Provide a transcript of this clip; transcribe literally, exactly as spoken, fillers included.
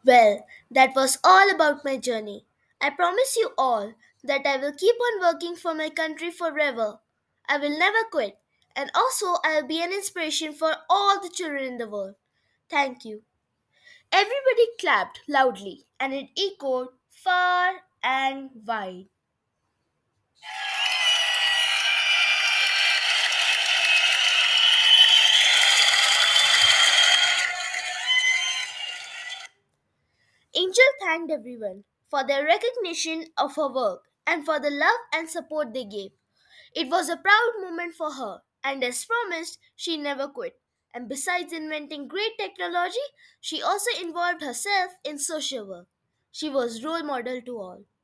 Well, that was all about my journey. I promise you all that I will keep on working for my country forever. I will never quit. And also, I will be an inspiration for all the children in the world. Thank you. Everybody clapped loudly, and it echoed far and wide. Angel thanked everyone for their recognition of her work and for the love and support they gave. It was a proud moment for her, and as promised, she never quit. And besides inventing great technology, she also involved herself in social work. She was role model to all.